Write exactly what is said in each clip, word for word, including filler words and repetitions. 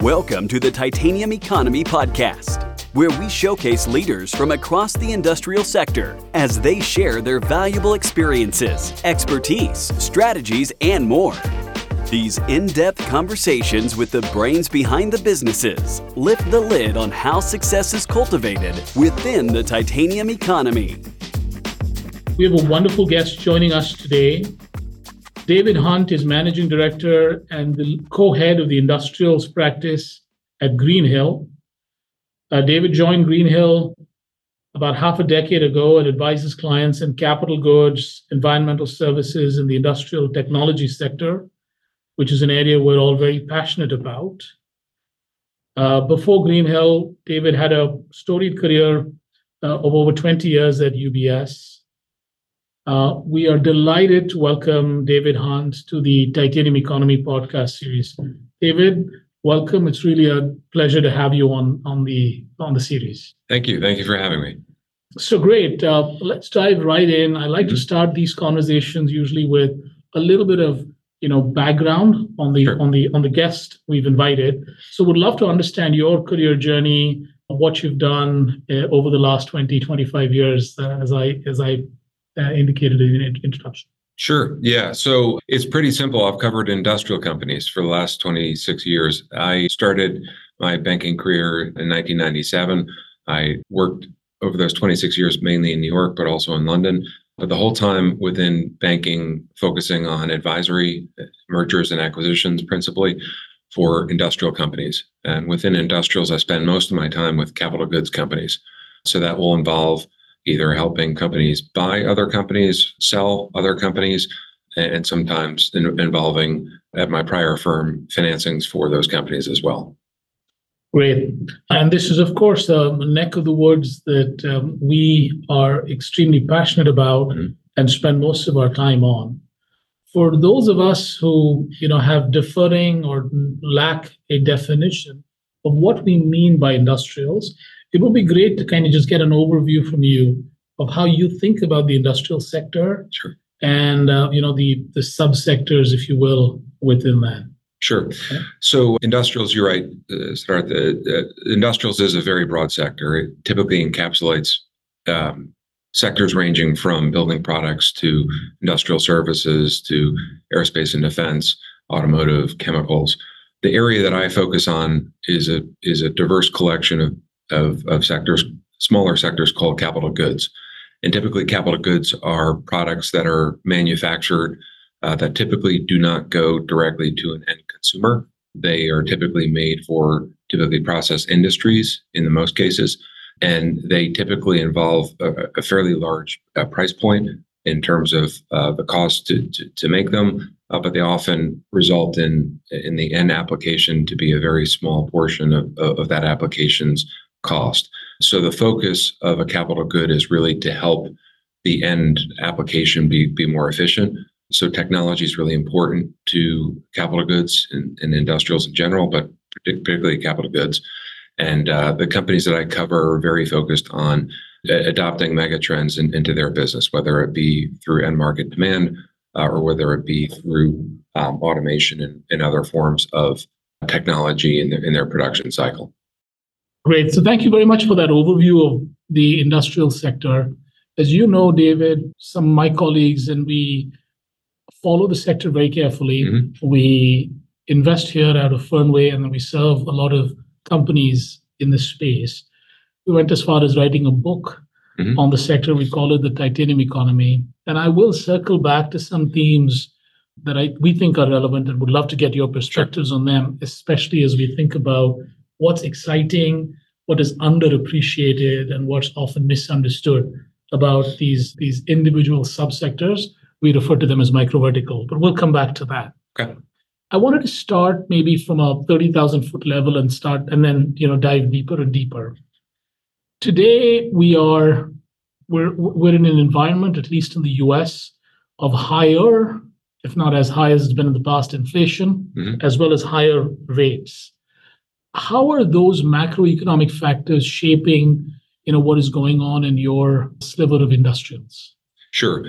Welcome to the Titanium Economy Podcast, where we showcase leaders from across the industrial sector as they share their valuable experiences, expertise, strategies, and more. These in-depth conversations with the brains behind the businesses lift the lid on how success is cultivated within the titanium economy. We have a wonderful guest joining us today. David Hunt is Managing Director and the co-head of the Industrials Practice at Greenhill. Uh, David joined Greenhill about half a decade ago and advises clients in capital goods, environmental services, and the industrial technology sector, which is an area we're all very passionate about. Uh, before Greenhill, David had a storied career uh, of over twenty years at U B S. Uh, we are delighted to welcome David Hunt to the Titanium Economy podcast series. David, welcome. It's really a pleasure to have you on, on the on the series. Thank you. Thank you for having me. So great. Uh, let's dive right in. I like mm-hmm. to start these conversations usually with a little bit of you know background on the sure. on the on the guest we've invited. So would love to understand your career journey, what you've done uh, over the last twenty, twenty-five years, uh, as I as I Uh, indicated in the introduction. Sure. Yeah. So it's pretty simple. I've covered industrial companies for the last twenty-six years. I started my banking career in nineteen ninety-seven. I worked over those twenty-six years mainly in New York, but also in London. But the whole time within banking, focusing on advisory, mergers and acquisitions, principally for industrial companies. And within industrials, I spend most of my time with capital goods companies. So that will involve either helping companies buy other companies, sell other companies, and sometimes in, involving, at my prior firm, financings for those companies as well. Great. And this is, of course, a neck of the woods that um, we are extremely passionate about mm-hmm. and spend most of our time on. For those of us who you know, have differing or lack a definition of what we mean by industrials, it would be great to kind of just get an overview from you of how you think about the industrial sector sure. and uh, you know the the subsectors, if you will, within that. Sure. Okay. So industrials, you're right, uh, start the uh, industrials is a very broad sector. It typically encapsulates um, sectors ranging from building products to industrial services to aerospace and defense, automotive, chemicals. The area that I focus on is a is a diverse collection of Of, of sectors, smaller sectors called capital goods. And typically capital goods are products that are manufactured uh, that typically do not go directly to an end consumer. They are typically made for typically process industries in the most cases. And they typically involve a, a fairly large uh, price point in terms of uh, the cost to, to, to make them. Uh, but they often result in, in the end application to be a very small portion of, of that application's cost. So the focus of a capital good is really to help the end application be, be more efficient. So technology is really important to capital goods and, and industrials in general, but particularly capital goods. And uh, the companies that I cover are very focused on uh, adopting megatrends in, into their business, whether it be through end market demand uh, or whether it be through um, automation and, and other forms of technology in their, in their production cycle. Great. So thank you very much for that overview of the industrial sector. As you know, David, some of my colleagues and we follow the sector very carefully. Mm-hmm. We invest here out of Fernway and then we serve a lot of companies in this space. We went as far as writing a book mm-hmm. on the sector. We call it the Titanium Economy. And I will circle back to some themes that I we think are relevant and would love to get your perspectives sure. on them, especially as we think about what's exciting, what is underappreciated, and what's often misunderstood about these, these individual subsectors. We refer to them as microvertical, but we'll come back to that. Okay. I wanted to start maybe from a thirty thousand foot level and start, and then you know dive deeper and deeper. Today we are we're we're in an environment, at least in the U S, of higher, if not as high as it's been in the past, inflation, mm-hmm. as well as higher rates. How are those macroeconomic factors shaping, you know, what is going on in your sliver of industrials? Sure.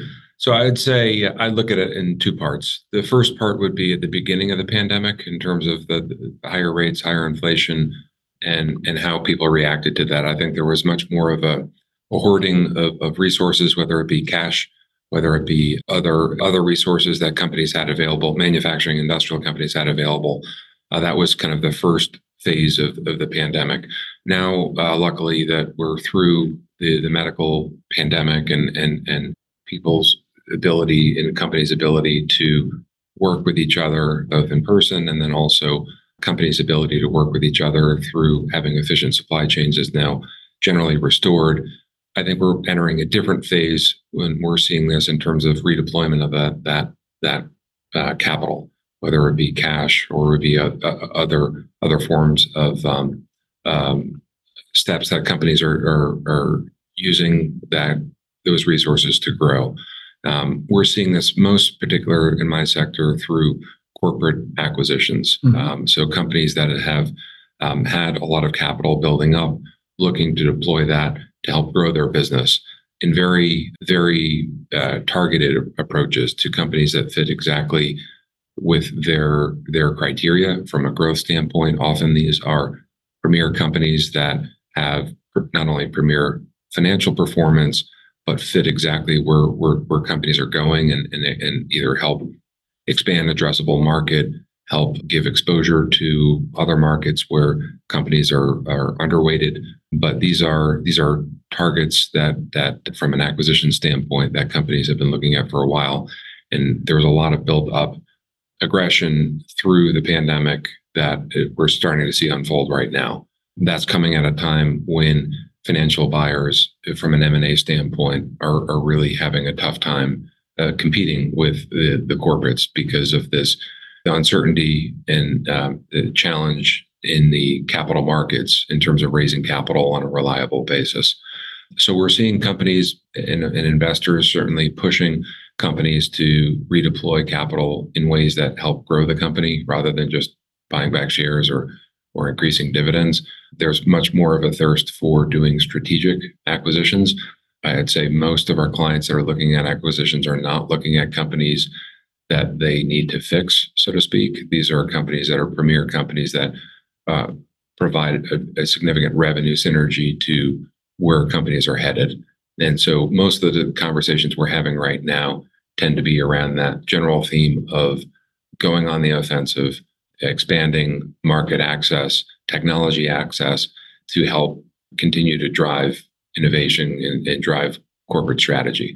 So I'd say I look at it in two parts. The first part would be at the beginning of the pandemic in terms of the, the higher rates, higher inflation, and and how people reacted to that. I think there was much more of a, a hoarding of, of resources, whether it be cash, whether it be other other resources that companies had available, manufacturing, industrial companies had available. Uh, that was kind of the first phase of, of the pandemic. Now, uh, luckily, that we're through the, the medical pandemic and and and people's ability and companies' ability to work with each other, both in person and then also companies' ability to work with each other through having efficient supply chains is now generally restored. I think we're entering a different phase when we're seeing this in terms of redeployment of that that that uh, capital, whether it be cash or it be a, a, other other forms of um, um, steps that companies are, are are using that those resources to grow. Um, we're seeing this most particular in my sector through corporate acquisitions. Mm-hmm. Um, so companies that have um, had a lot of capital building up, looking to deploy that to help grow their business in very, very uh, targeted approaches to companies that fit exactly with their their criteria from a growth standpoint. Often these are premier companies that have not only premier financial performance, but fit exactly where where, where companies are going and, and, and either help expand addressable market, help give exposure to other markets where companies are, are underweighted. But these are these are targets that that from an acquisition standpoint that companies have been looking at for a while. And there was a lot of built up aggression through the pandemic that it, we're starting to see unfold right now. That's coming at a time when financial buyers, from an M and A standpoint, are, are really having a tough time uh, competing with the, the corporates because of this uncertainty and um, the challenge in the capital markets in terms of raising capital on a reliable basis. So we're seeing companies and, and investors certainly pushing companies to redeploy capital in ways that help grow the company rather than just buying back shares or or increasing dividends. There's much more of a thirst for doing strategic acquisitions. I'd say most of our clients that are looking at acquisitions are not looking at companies that they need to fix, so to speak. These are companies that are premier companies that uh, provide a, a significant revenue synergy to where companies are headed. And so most of the conversations we're having right now tend to be around that general theme of going on the offensive, expanding market access, technology access to help continue to drive innovation and, and drive corporate strategy.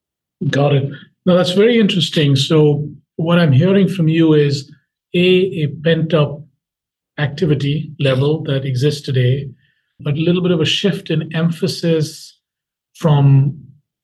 Got it. Now that's very interesting. So what I'm hearing from you is a, a pent-up activity level that exists today, but a little bit of a shift in emphasis from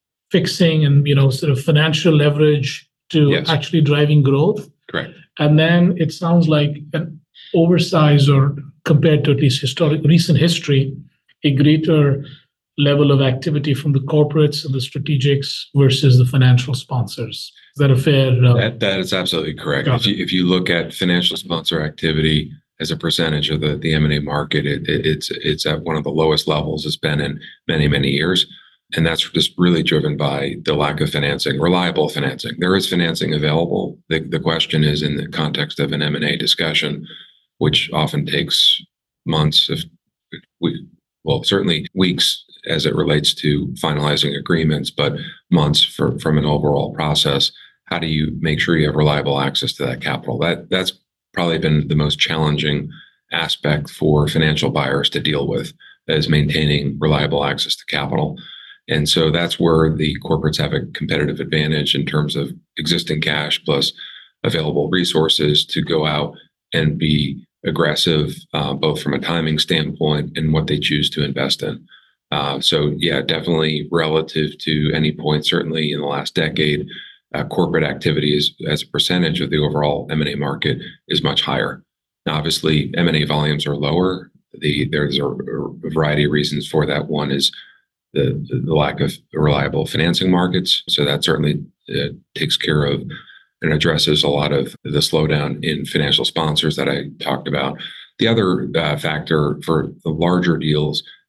fixing and, you know, sort of financial leverage to yes. actually driving growth. Correct. And then it sounds like an oversized, or compared to at least historic recent history, a greater level of activity from the corporates and the strategics versus the financial sponsors. Is that a fair? Uh, that, that is absolutely correct. If you, if you look at financial sponsor activity as a percentage of the, the M and A market, it, it, it's it's at one of the lowest levels it's been in many, many years. And that's just really driven by the lack of financing, reliable financing. There is financing available. The, the question is in the context of an M and A discussion, which often takes months, if we, well, certainly weeks as it relates to finalizing agreements, but months for, from an overall process. How do you make sure you have reliable access to that capital? That that's probably been the most challenging aspect for financial buyers to deal with, is maintaining reliable access to capital. And so that's where the corporates have a competitive advantage in terms of existing cash plus available resources to go out and be aggressive, uh, both from a timing standpoint and what they choose to invest in. Uh, so yeah, definitely relative to any point, certainly in the last decade, uh, corporate activity is, as a percentage of the overall M and A market, is much higher. Now, obviously, M and A volumes are lower. The, there's a, a variety of reasons for that. One is The, the lack of reliable financing markets. So that certainly uh, takes care of and addresses a lot of the slowdown in financial sponsors that I talked about. The other uh, factor for the larger deals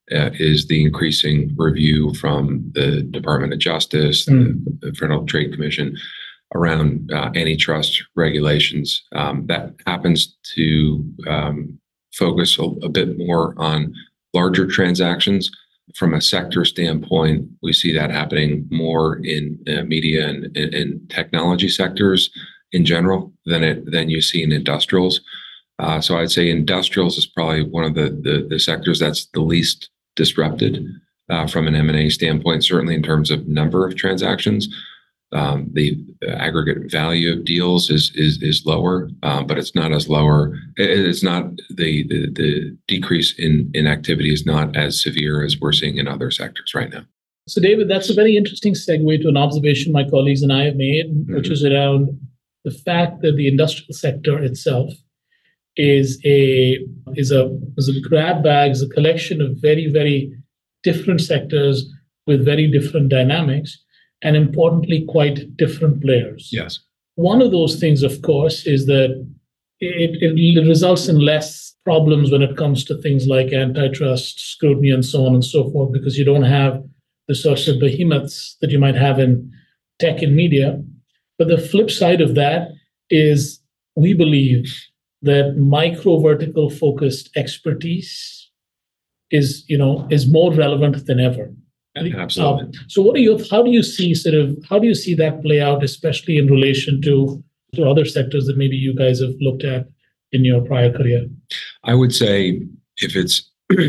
uh, is the increasing review from the Department of Justice, Mm. the, the Federal Trade Commission around uh, antitrust regulations. Um, that happens to um, focus a, a bit more on larger transactions. From a sector standpoint, we see that happening more in uh, media and, and, and technology sectors in general than it than you see in industrials. Uh, so I'd say industrials is probably one of the the, the sectors that's the least disrupted uh, from an M and A standpoint, certainly in terms of number of transactions. Um, the, the aggregate value of deals is is is lower, uh, but it's not as lower. It, it's not the, the the decrease in in activity is not as severe as we're seeing in other sectors right now. So, David, that's a very interesting segue to an observation my colleagues and I have made, mm-hmm. which is around the fact that the industrial sector itself is a is a is a grab bag, is a collection of very very different sectors with very different dynamics. And importantly, quite different players. Yes. One of those things, of course, is that it, it results in less problems when it comes to things like antitrust scrutiny and so on and so forth, because you don't have the sorts of behemoths that you might have in tech and media. But the flip side of that is we believe that micro vertical focused expertise is, you know, is more relevant than ever. Absolutely. Um, so, what are you? How do you see sort of? How do you see that play out, especially in relation to to other sectors that maybe you guys have looked at in your prior career? I would say, if it's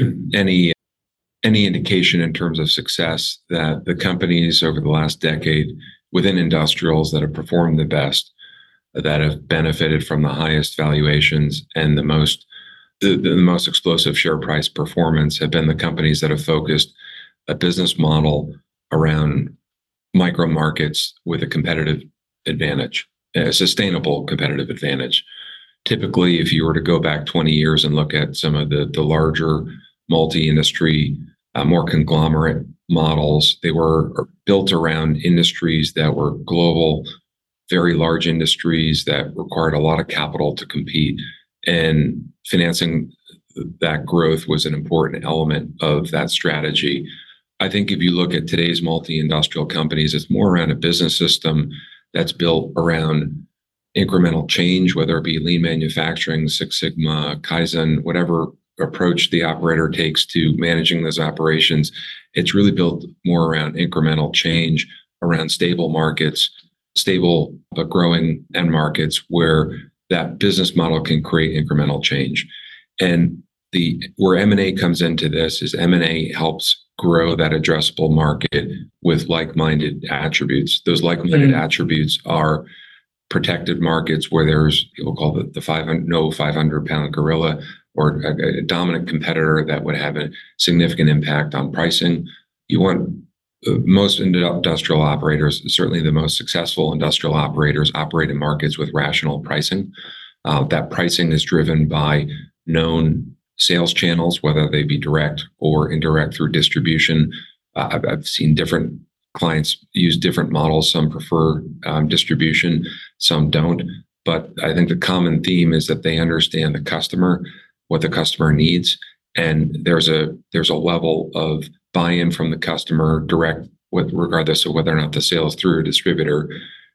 any any indication in terms of success, that the companies over the last decade within industrials that have performed the best, that have benefited from the highest valuations and the most the, the most explosive share price performance, have been the companies that have focused a business model around micro markets with a competitive advantage, a sustainable competitive advantage. Typically, if you were to go back twenty years and look at some of the, the larger multi-industry, uh, more conglomerate models, they were built around industries that were global, very large industries that required a lot of capital to compete, and financing that growth was an important element of that strategy. I think if you look at today's multi-industrial companies, it's more around a business system that's built around incremental change, whether it be lean manufacturing, Six Sigma, Kaizen, whatever approach the operator takes to managing those operations. It's really built more around incremental change, around stable markets, stable but growing end markets where that business model can create incremental change. And the where M and A comes into this is M and A helps grow that addressable market with like-minded attributes. Those like-minded mm. attributes are protected markets where there's, we'll call it the five hundred, no five hundred pound gorilla or a, a dominant competitor that would have a significant impact on pricing. You want uh, most industrial operators, certainly the most successful industrial operators, operate in markets with rational pricing. Uh, that pricing is driven by known sales channels, whether they be direct or indirect through distribution. Uh, I've, I've seen different clients use different models. Some prefer um, distribution, some don't. But I think the common theme is that they understand the customer, what the customer needs, and there's a there's a level of buy-in from the customer direct, with regardless of whether or not the sale is through a distributor,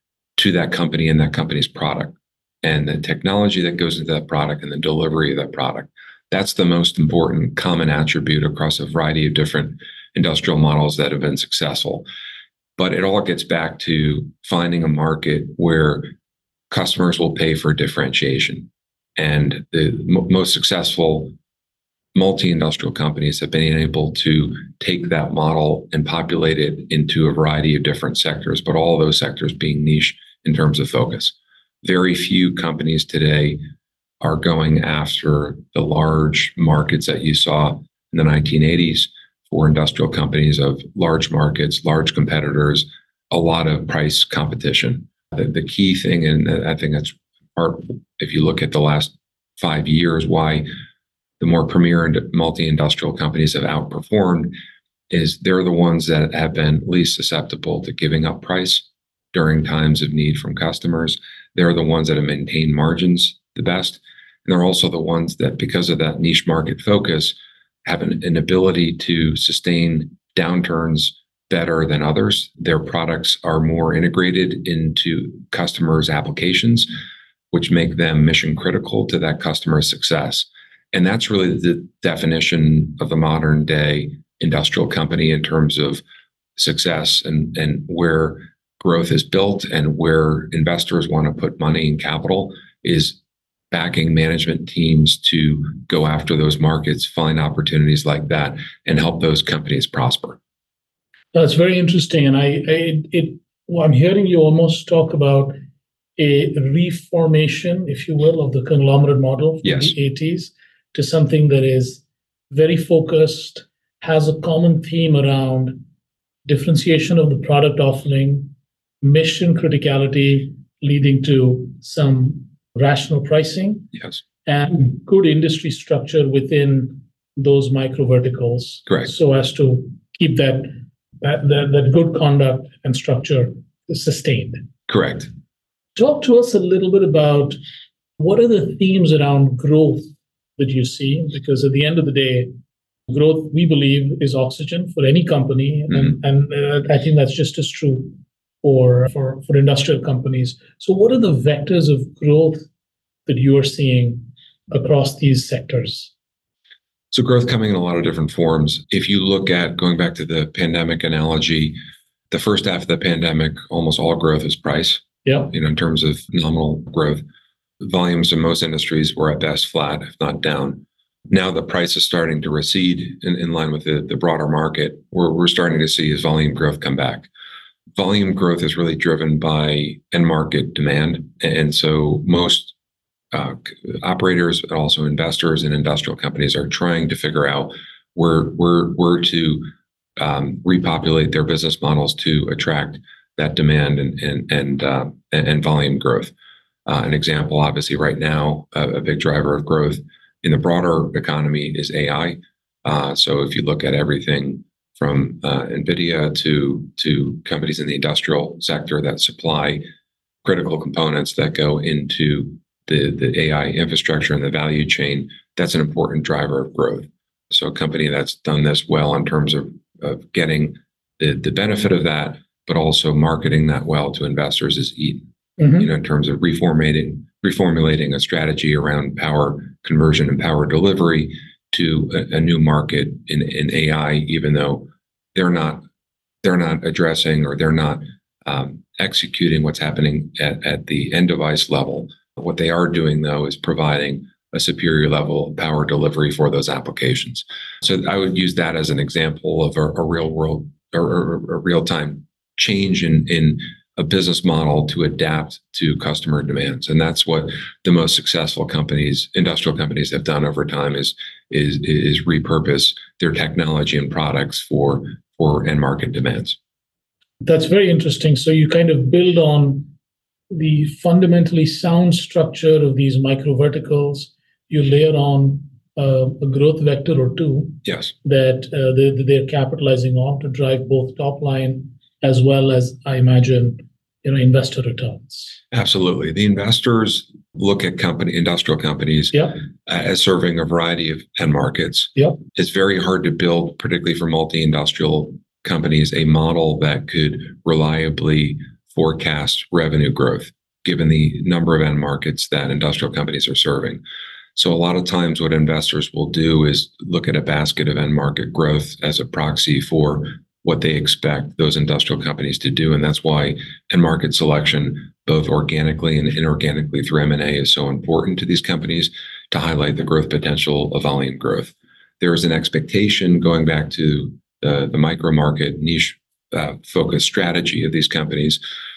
to that company and that company's product, and the technology that goes into that product and the delivery of that product. That's the most important common attribute across a variety of different industrial models that have been successful. But it all gets back to finding a market where customers will pay for differentiation. And the m- most successful multi-industrial companies have been able to take that model and populate it into a variety of different sectors, but all of those sectors being niche in terms of focus. Very few companies today are going after the large markets that you saw in the nineteen eighties for industrial companies of large markets, large competitors, a lot of price competition. The, the key thing, and I think that's part, if you look at the last five years, why the more premier and multi-industrial companies have outperformed is they're the ones that have been least susceptible to giving up price during times of need from customers. They're the ones that have maintained margins the best. And they're also the ones that, because of that niche market focus, have an, an ability to sustain downturns better than others. Their products are more integrated into customers' applications, which make them mission critical to that customer's success. And that's really the definition of the modern day industrial company in terms of success and, and where growth is built and where investors want to put money and capital is backing management teams to go after those markets, find opportunities like that, and help those companies prosper. That's very interesting. And I, I it, well, I'm hearing you almost talk about a reformation, if you will, of the conglomerate model from yes. the eighties to something that is very focused, has a common theme around differentiation of the product offering, mission criticality leading to some rational pricing, yes, and good industry structure within those micro verticals. Correct. So as to keep that that, that that good conduct and structure sustained. Correct. Talk to us a little bit about what are the themes around growth that you see, because at the end of the day, growth, we believe, is oxygen for any company, mm-hmm. and, and uh, I think that's just as true for, for for industrial companies. So what are the vectors of growth that you are seeing across these sectors? So growth coming in a lot of different forms. If you look at, going back to the pandemic analogy, the first half of the pandemic, almost all growth is price. Yeah. You know, in terms of nominal growth. Volumes in most industries were at best flat, if not down. Now the price is starting to recede in, in line with the, the broader market. We're, we're starting to see is volume growth come back. Volume growth is really driven by end market demand. And so most uh, operators, but also investors in industrial companies are trying to figure out where, where, where to um, repopulate their business models to attract that demand and, and, and, uh, and, and volume growth. Uh, an example, obviously, right now, uh, a big driver of growth in the broader economy is A I. Uh, so if you look at everything from uh, NVIDIA to, to companies in the industrial sector that supply critical components that go into the, the A I infrastructure and the value chain, that's an important driver of growth. So a company that's done this well in terms of, of getting the, the benefit of that, but also marketing that well to investors is Eaton. Mm-hmm. You know, in terms of reformulating, reformulating a strategy around power conversion and power delivery to a, a new market in, in A I, even though they're not they're not addressing or they're not um, executing what's happening at, at the end device level. What they are doing, though, is providing a superior level of power delivery for those applications. So I would use that as an example of a, a real world or a, a real time change in in a business model to adapt to customer demands. And that's what the most successful companies, industrial companies, have done over time is, is, is repurpose their technology and products for, for end market demands. That's very interesting. So you kind of build on the fundamentally sound structure of these micro verticals. You layer on uh, a growth vector or two yes. that uh, they, they're capitalizing on to drive both top line as well as, I imagine, you know, investor returns. Absolutely. The investors look at company, industrial companies yep. as serving a variety of end markets. Yep. It's very hard to build, particularly for multi-industrial companies, a model that could reliably forecast revenue growth, given the number of end markets that industrial companies are serving. So a lot of times what investors will do is look at a basket of end market growth as a proxy for what they expect those industrial companies to do. And that's why end market selection, both organically and inorganically through M and A, is so important to these companies to highlight the growth potential of volume growth. There is an expectation, going back to the, the micro market niche uh, focused strategy of these companies,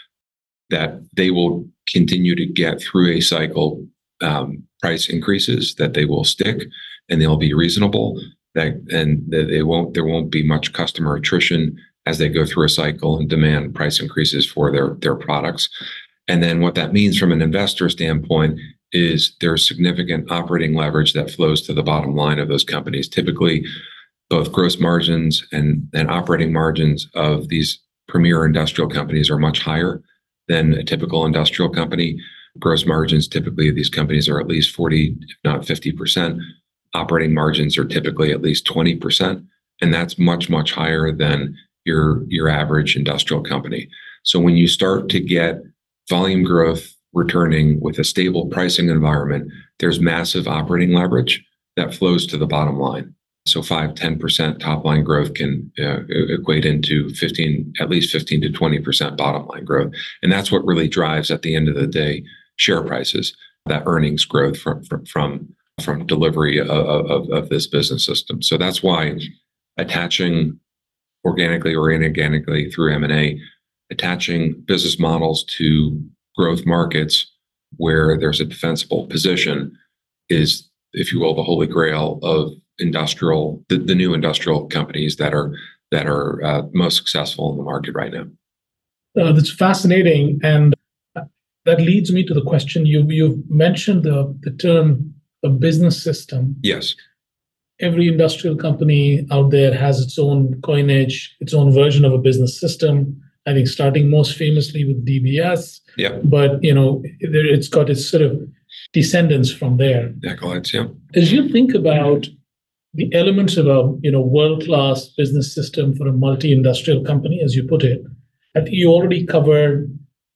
that they will continue to get through a cycle um, price increases, that they will stick and they'll be reasonable. That and they won't. There won't be much customer attrition as they go through a cycle and demand price increases for their their products. And then what that means from an investor standpoint is there's significant operating leverage that flows to the bottom line of those companies. Typically, both gross margins and and operating margins of these premier industrial companies are much higher than a typical industrial company. Gross margins typically of these companies are at least forty, if not fifty percent. operating margins are typically at least twenty percent. And that's much, much higher than your, your average industrial company. So when you start to get volume growth returning with a stable pricing environment, there's massive operating leverage that flows to the bottom line. So five, ten percent top line growth can uh, equate into fifteen, at least fifteen to twenty percent bottom line growth. And that's what really drives at the end of the day share prices, that earnings growth from from from, from delivery of, of, of this business system. So that's why attaching organically or inorganically through M and A, attaching business models to growth markets where there's a defensible position is, if you will, the holy grail of industrial, the, the new industrial companies that are that are uh, most successful in the market right now. Uh, that's fascinating, and that leads me to the question you you mentioned the the term a business system. Yes. Every industrial company out there has its own coinage, its own version of a business system. I think starting most famously with D B S. Yeah. But you know, there, it's got its sort of descendants from there. Accolades, yeah. As you think about the elements of a you know world-class business system for a multi-industrial company, as you put it, I think you already covered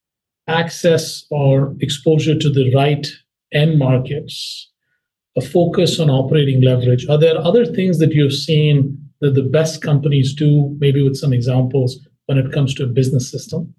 access or exposure to the right end markets, a focus on operating leverage. Are there other things that you've seen that the best companies do, maybe with some examples, when it comes to a business system?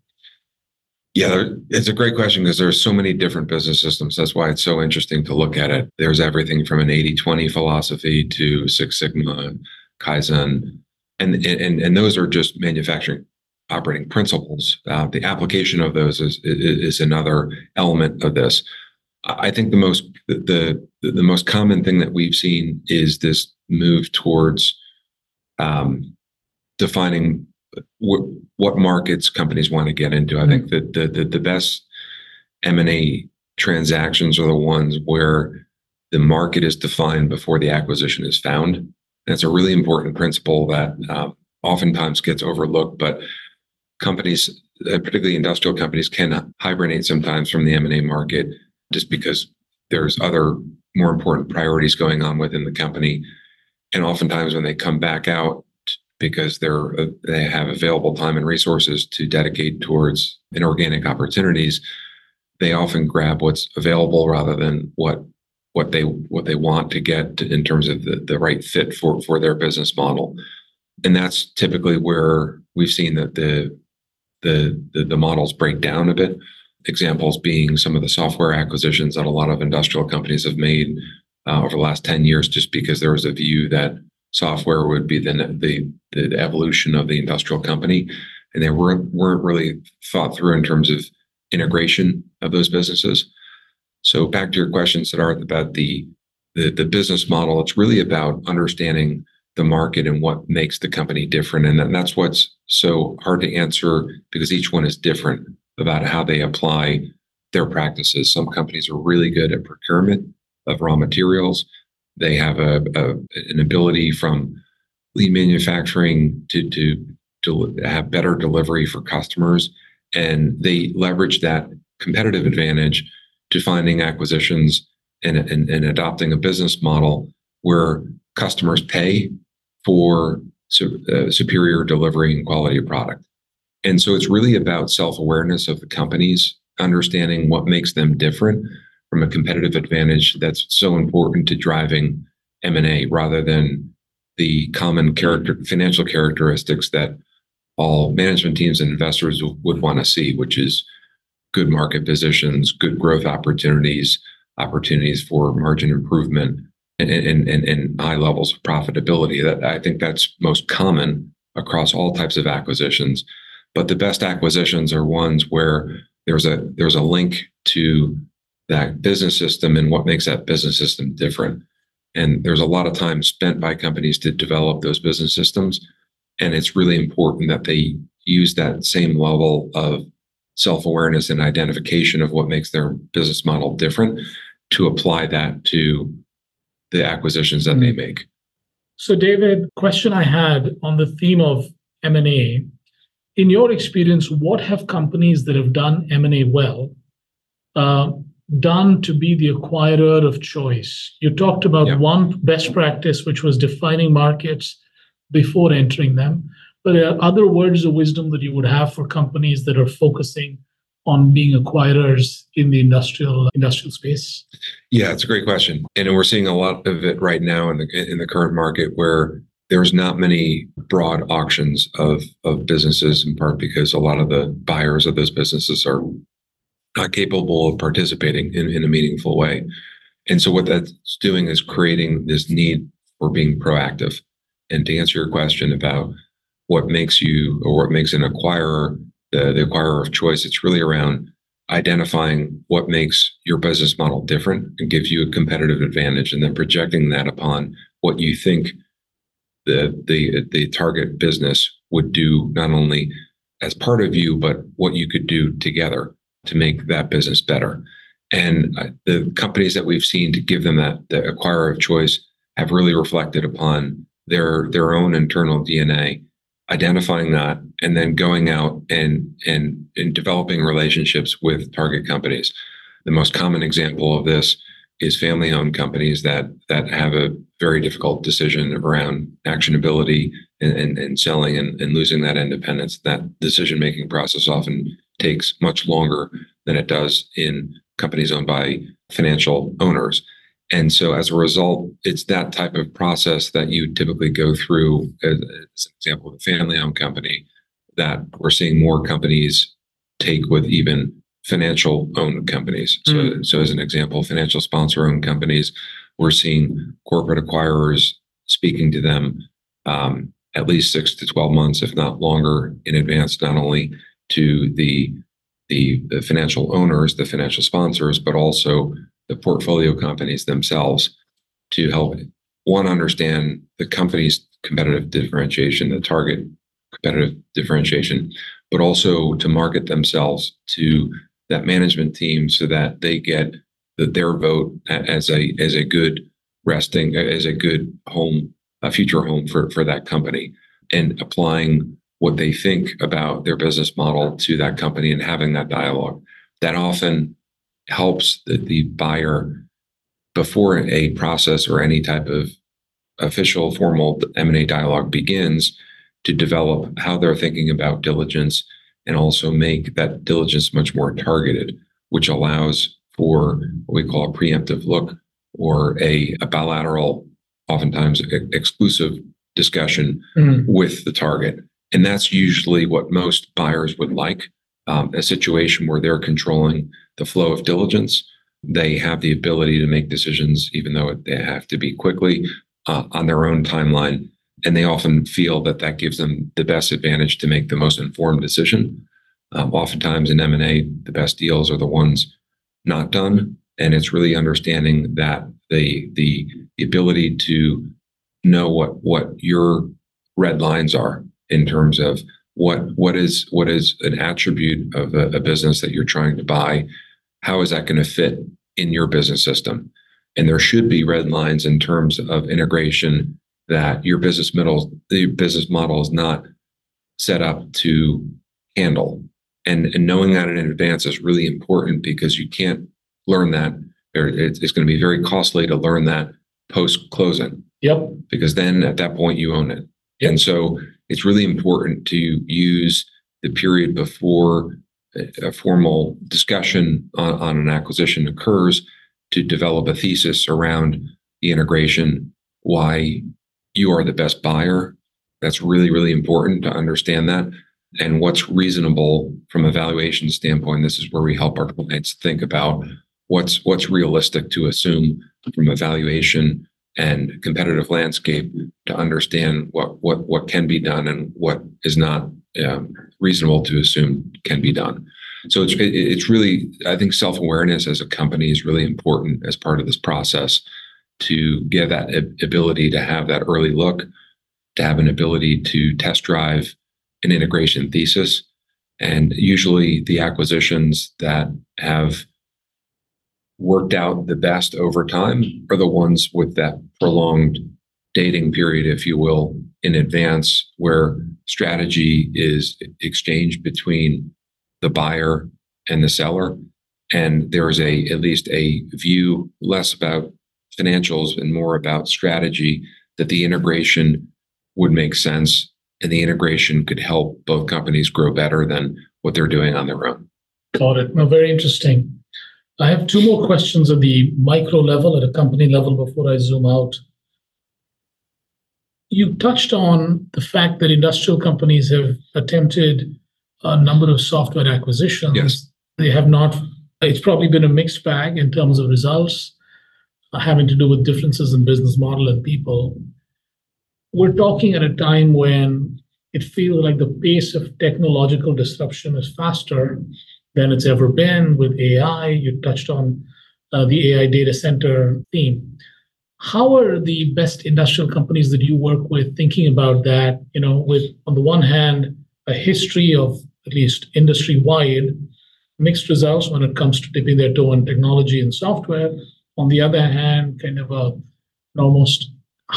Yeah, it's a great question because there's so many different business systems. That's why it's so interesting to look at it. There's everything from an eighty twenty philosophy to Six Sigma, Kaizen, and and and those are just manufacturing operating principles. Uh, the application of those is, is is another element of this. I think the most the the, the most common thing that we've seen is this move towards um, defining what, what markets companies want to get into. I mm-hmm. think that the, the the best M and A transactions are the ones where the market is defined before the acquisition is found. That's a really important principle that uh, oftentimes gets overlooked, but companies, particularly industrial companies, can hibernate sometimes from the M and A market just because there's other more important priorities going on within the company. And oftentimes when they come back out, because they're they have available time and resources to dedicate towards inorganic opportunities, they often grab what's available rather than what what they what they want to get in terms of the, the right fit for, for their business model. And that's typically where we've seen that the the the, the models break down a bit. Examples being some of the software acquisitions that a lot of industrial companies have made uh, over the last ten years, just because there was a view that software would be the, the the evolution of the industrial company, and they weren't weren't really thought through in terms of integration of those businesses. So back to your question, Siddharth, about the the the business model, it's really about understanding the market and what makes the company different, and that's what's so hard to answer because each one is different about how they apply their practices. Some companies are really good at procurement of raw materials. They have a, a an ability from lean manufacturing to, to to have better delivery for customers, and they leverage that competitive advantage to finding acquisitions and, and, and adopting a business model where customers pay for su- uh, superior delivery and quality of product. And so it's really about self-awareness of the companies, understanding what makes them different from a competitive advantage that's so important to driving M and A rather than the common character, financial characteristics that all management teams and investors w- would want to see, which is good market positions, good growth opportunities, opportunities for margin improvement, and, and, and, and high levels of profitability. That I think that's most common across all types of acquisitions. But the best acquisitions are ones where there's a there's a link to that business system and what makes that business system different. And there's a lot of time spent by companies to develop those business systems. And it's really important that they use that same level of self-awareness and identification of what makes their business model different to apply that to the acquisitions that they make. So David, question I had on the theme of M and A. In your experience, what have companies that have done M and A well, uh, done to be the acquirer of choice? You talked about Yeah. one best practice, which was defining markets before entering them. But there are other words of wisdom that you would have for companies that are focusing on being acquirers in the industrial industrial space? Yeah, it's a great question, and we're seeing a lot of it right now in the in the current market, where there's not many broad auctions of of businesses, in part because a lot of the buyers of those businesses are not capable of participating in, in a meaningful way. And so what that's doing is creating this need for being proactive. And to answer your question about what makes you or what makes an acquirer the, the acquirer of choice, it's really around identifying what makes your business model different and gives you a competitive advantage, and then projecting that upon what you think the the the target business would do, not only as part of you, but what you could do together to make that business better. And uh, the companies that we've seen to give them that the acquirer of choice have really reflected upon their their own internal D N A, identifying that, and then going out and and and developing relationships with target companies. The most common example of this is family-owned companies that that have a very difficult decision around actionability and, and, and selling and, and losing that independence. That decision-making process often takes much longer than it does in companies owned by financial owners. And so as a result, it's that type of process that you typically go through, as, as an example of a family-owned company, that we're seeing more companies take with even financial-owned companies. So, mm. so as an example, financial sponsor-owned companies, we're seeing corporate acquirers speaking to them um, at least six to twelve months, if not longer, in advance, not only to the, the, the financial owners, the financial sponsors, but also the portfolio companies themselves, to help one understand the company's competitive differentiation, the target competitive differentiation, but also to market themselves to that management team so that they get the, their vote as a as a good resting, as a good home, a future home for, for that company, and applying what they think about their business model to that company and having that dialogue. That often helps the, the buyer, before a process or any type of official formal M and A dialogue begins, to develop how they're thinking about diligence, and also make that diligence much more targeted, which allows for what we call a preemptive look, or a, a bilateral, oftentimes exclusive discussion mm. with the target. And that's usually what most buyers would like, um, a situation where they're controlling the flow of diligence. They have the ability to make decisions, even though they have to be quickly, uh, on their own timeline. And they often feel that that gives them the best advantage to make the most informed decision. Um, oftentimes in M and A, the best deals are the ones not done. And it's really understanding that the, the, the ability to know what, what your red lines are in terms of what, what is, what is an attribute of a, a business that you're trying to buy. How is that going to fit in your business system? And there should be red lines in terms of integration, that your business model, the business model is not set up to handle. And, and knowing that in advance is really important, because you can't learn that, or it's, it's going to be very costly to learn that post-closing. Yep. Because then at that point you own it. Yep. And so it's really important to use the period before a formal discussion on, on an acquisition occurs to develop a thesis around the integration, why you are the best buyer. That's really, really important to understand that. And what's reasonable from a valuation standpoint. This is where we help our clients think about what's what's realistic to assume from a valuation and competitive landscape, to understand what what what can be done and what is not um, reasonable to assume can be done. So it's it, it's really, I think, self-awareness as a company is really important as part of this process, to get that ability to have that early look, to have an ability to test drive an integration thesis. And usually the acquisitions that have worked out the best over time are the ones with that prolonged dating period, if you will, in advance, where strategy is exchanged between the buyer and the seller, And there is a at least a view less about financials and more about strategy, that the integration would make sense and the integration could help both companies grow better than what they're doing on their own. Got it. No, very interesting. I have two more questions at the micro level, at a company level, before I zoom out. You touched on the fact that industrial companies have attempted a number of software acquisitions. Yes. They have not, it's probably been a mixed bag in terms of results, uh, having to do with differences in business model and people. We're talking at a time when it feels like the pace of technological disruption is faster than it's ever been with A I. You touched on uh, the A I data center theme. How are the best industrial companies that you work with thinking about that? You know, with, on the one hand, a history of at least industry-wide mixed results when it comes to dipping their toe in technology and software. On the other hand, kind of a, an almost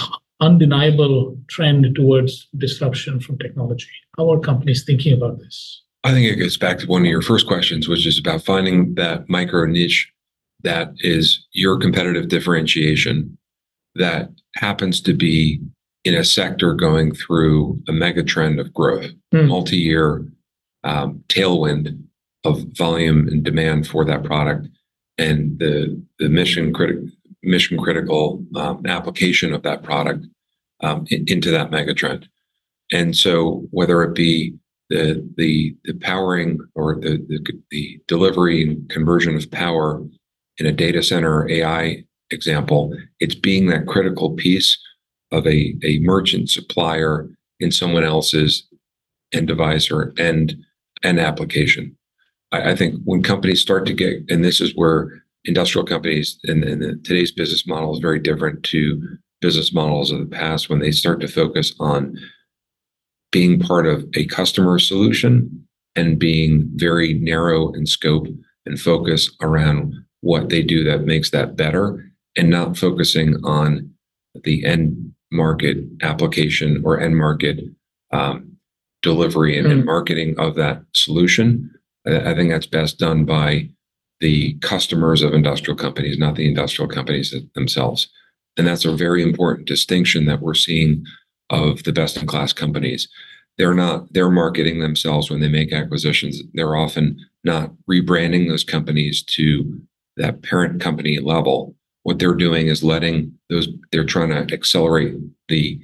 undeniable trend towards disruption from technology. How are companies thinking about this? I think it goes back to one of your first questions, which is about finding that micro niche that is your competitive differentiation, that happens to be in a sector going through a mega trend of growth, mm. multi-year um, tailwind of volume and demand for that product, and the the mission critical mission critical um, application of that product um, in, into that mega trend. And so, whether it be the the the powering or the, the the delivery and conversion of power in a data center A I example, it's being that critical piece of a, a merchant supplier in someone else's end device or end, end application. I, I think when companies start to get, and this is where industrial companies and, and the, today's business model is very different to business models of the past, when they start to focus on being part of a customer solution and being very narrow in scope and focus around what they do that makes that better, and not focusing on the end market application or end market um, delivery and, mm. and marketing of that solution. I, I think that's best done by the customers of industrial companies, not the industrial companies themselves. And that's a very important distinction that we're seeing of the best-in-class companies. They're not, they're marketing themselves when they make acquisitions. They're often not rebranding those companies to that parent company level. What they're doing is letting those, they're trying to accelerate the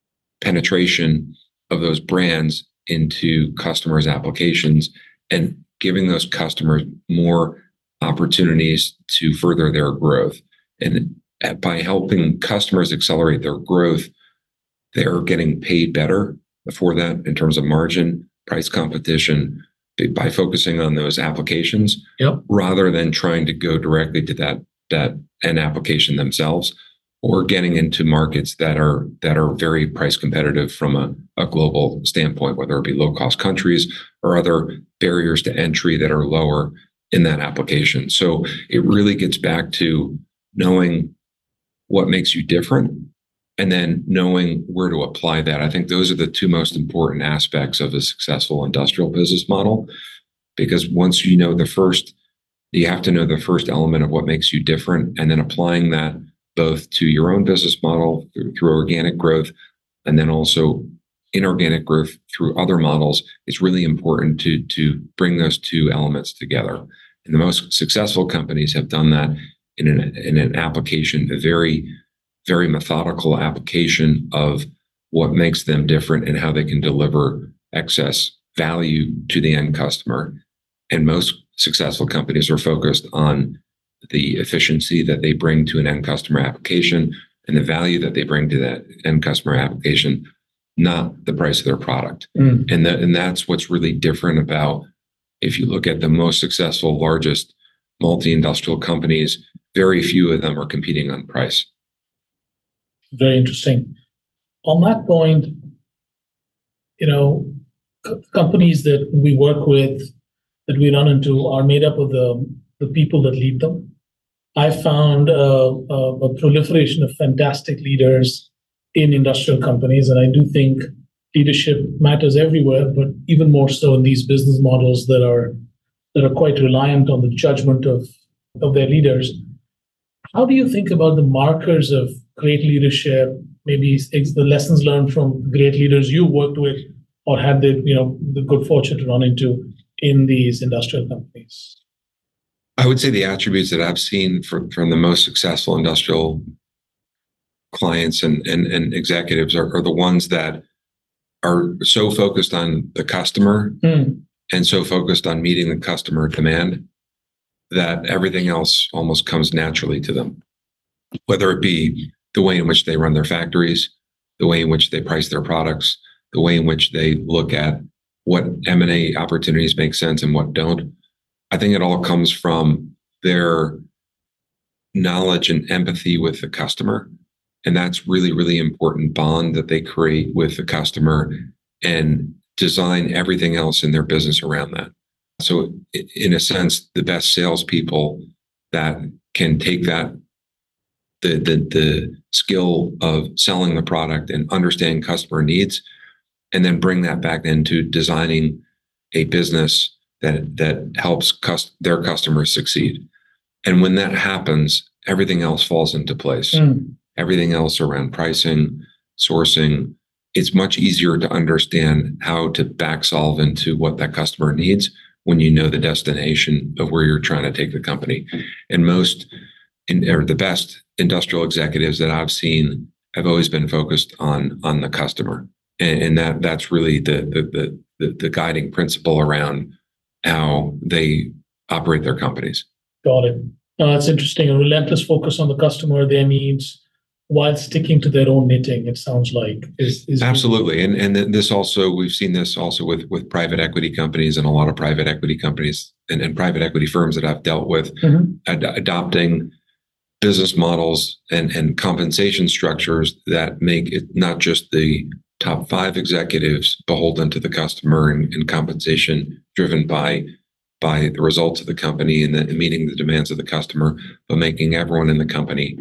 penetration of those brands into customers' applications and giving those customers more opportunities to further their growth. And by helping customers accelerate their growth, they're getting paid better for that in terms of margin, price competition, by focusing on those applications, yep. rather than trying to go directly to that that end application themselves, or getting into markets that are that are very price competitive from a, a global standpoint, whether it be low-cost countries or other barriers to entry that are lower in that application. So it really gets back to knowing what makes you different and then knowing where to apply that. I think those are the two most important aspects of a successful industrial business model, because once you know the first, you have to know the first element of what makes you different, and then applying that both to your own business model through, through organic growth, and then also inorganic growth through other models. It's really important to, to bring those two elements together. And the most successful companies have done that in an, in an application, a very, very methodical application of what makes them different and how they can deliver excess value to the end customer. And most successful companies are focused on the efficiency that they bring to an end customer application and the value that they bring to that end customer application, not the price of their product. Mm. And that, and that's what's really different about, if you look at the most successful, largest multi-industrial companies, very few of them are competing on price. Very interesting. On that point, you know, c- companies that we work with, that we run into, are made up of the, the people that lead them. I found uh, a, a proliferation of fantastic leaders in industrial companies, and I do think leadership matters everywhere, but even more so in these business models that are that are quite reliant on the judgment of, of their leaders. How do you think about the markers of great leadership, maybe the lessons learned from great leaders you worked with or had the, you know, the good fortune to run into in these industrial companies? I would say the attributes that I've seen from, from the most successful industrial clients and, and, and executives are, are the ones that are so focused on the customer mm. and so focused on meeting the customer demand that everything else almost comes naturally to them, whether it be the way in which they run their factories, the way in which they price their products, the way in which they look at what M and A opportunities make sense and what don't. I think it all comes from their knowledge and empathy with the customer. And that's really, really important bond that they create with the customer and design everything else in their business around that. So in a sense, the best salespeople that can take that, the, the, the skill of selling the product and understanding customer needs, and then bring that back into designing a business that that helps cus- their customers succeed. And when that happens, everything else falls into place. Mm. Everything else around pricing, sourcing, it's much easier to understand how to back solve into what that customer needs when you know the destination of where you're trying to take the company. And most, in, or the best industrial executives that I've seen have always been focused on, on the customer. And, and that that's really the, the, the, the guiding principle around how they operate their companies. Got it. No, that's interesting. A relentless focus on the customer, their needs, while sticking to their own knitting, it sounds like. Is, is Absolutely. And and this also, we've seen this also with, with private equity companies and a lot of private equity companies and, and private equity firms that I've dealt with, mm-hmm. ad- adopting business models and, and compensation structures that make it not just the top five executives beholden to the customer and, and compensation driven by by the results of the company and the, meeting the demands of the customer, but making everyone in the company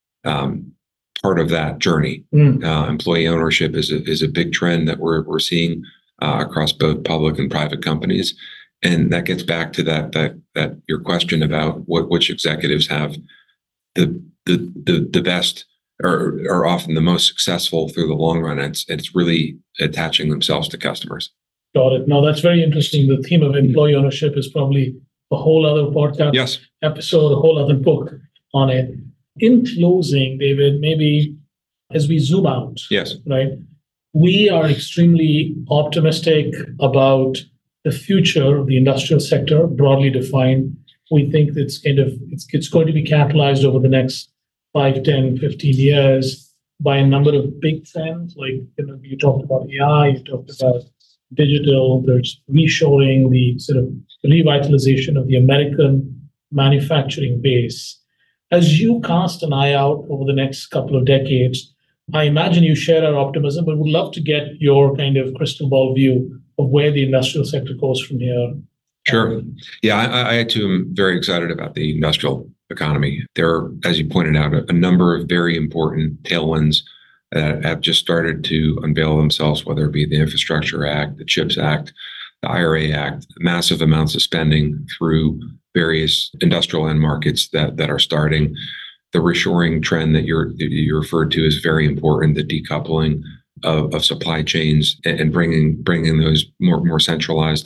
um, part of that journey. Mm. Uh, employee ownership is a, is a big trend that we're we're seeing uh, across both public and private companies, and that gets back to that that that your question about what which executives have the the the, the best. Are, are often the most successful through the long run. It's it's really attaching themselves to customers. Got it. Now that's very interesting. The theme of employee ownership is probably a whole other podcast yes. episode, a whole other book on it. In closing, David, maybe as we zoom out, yes, right? We are extremely optimistic about the future of the industrial sector, broadly defined. We think it's kind of it's it's going to be catalyzed over the next five, ten, fifteen years by a number of big trends. Like, you know, you talked about A I, you talked about digital, there's reshoring, the sort of revitalization of the American manufacturing base. As you cast an eye out over the next couple of decades, I imagine you share our optimism, but would love to get your kind of crystal ball view of where the industrial sector goes from here. Sure. Yeah, I, I too am very excited about the industrial economy. There are, as you pointed out, a, a number of very important tailwinds that have just started to unveil themselves, whether it be the Infrastructure Act, the CHIPS Act, the I R A Act, massive amounts of spending through various industrial end markets that, that are starting. The reshoring trend that you're that you referred to is very important, the decoupling of, of supply chains and, and bringing bringing those more, more centralized.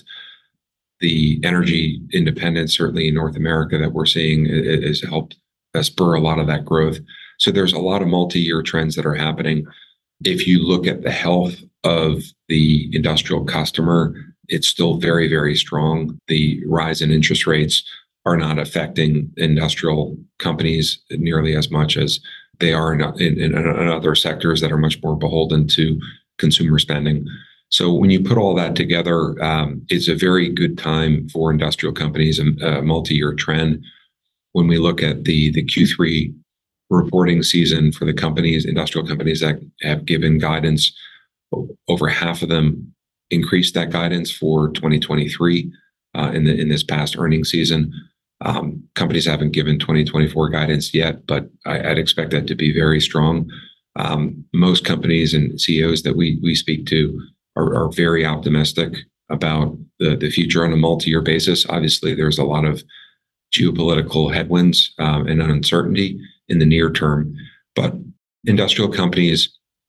The energy independence, certainly in North America, that we're seeing has helped spur a lot of that growth. So there's a lot of multi-year trends that are happening. If you look at the health of the industrial customer, it's still very, very strong. The rise in interest rates are not affecting industrial companies nearly as much as they are in, in, in other sectors that are much more beholden to consumer spending. So when you put all that together, um, it's a very good time for industrial companies, a, a multi-year trend. When we look at the, the Q three reporting season for the companies, industrial companies that have given guidance, over half of them increased that guidance for twenty twenty-three uh, in the in this past earnings season. Um, companies haven't given twenty twenty-four guidance yet, but I, I'd expect that to be very strong. Um, most companies and C E Os that we we speak to are, are very optimistic about the, the future on a multi-year basis. Obviously, there's a lot of geopolitical headwinds um, and uncertainty in the near term, but industrial companies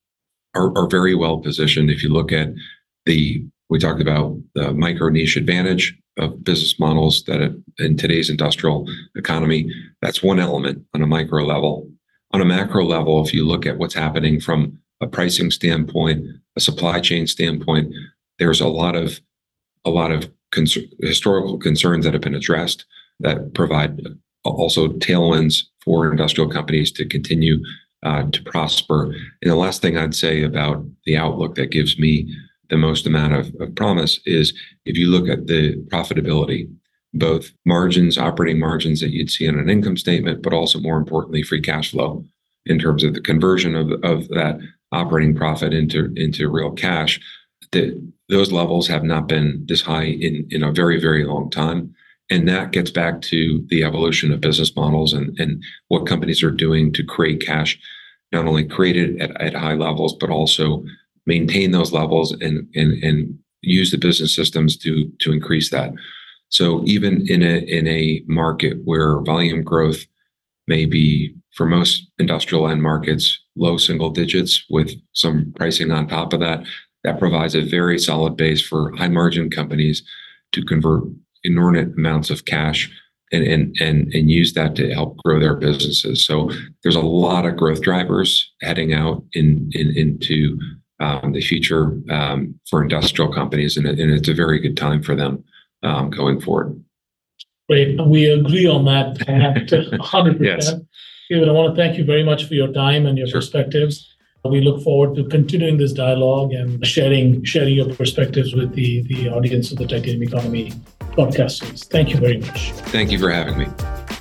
are, are very well positioned. If you look at the, we talked about the micro niche advantage of business models that in today's industrial economy, that's one element on a micro level. On a macro level, if you look at what's happening from a pricing standpoint, a supply chain standpoint, there's a lot of a lot of cons- historical concerns that have been addressed that provide also tailwinds for industrial companies to continue uh, to prosper. And the last thing I'd say about the outlook that gives me the most amount of, of promise is if you look at the profitability, both margins, operating margins that you'd see on an income statement, but also more importantly, free cash flow in terms of the conversion of, of that operating profit into, into real cash, that those levels have not been this high in, in a very, very long time. And that gets back to the evolution of business models and, and what companies are doing to create cash, not only create it at, at high levels, but also maintain those levels and, and, and use the business systems to, to increase that. So even in a, in a market where volume growth may be, for most industrial end markets, low single digits with some pricing on top of that, that provides a very solid base for high margin companies to convert inordinate amounts of cash and, and, and, and use that to help grow their businesses. So there's a lot of growth drivers heading out in, in into um, the future um, for industrial companies, and, it, and it's a very good time for them um, going forward. Great. We agree on that one hundred percent. Yes. David, I want to thank you very much for your time and your sure. perspectives. We look forward to continuing this dialogue and sharing sharing your perspectives with the, the audience of the Titanium Economy podcast series. Thank you very much. Thank you for having me.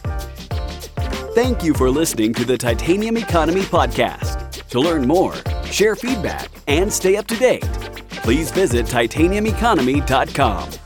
Thank you for listening to the Titanium Economy podcast. To learn more, share feedback, and stay up to date, please visit titanium economy dot com.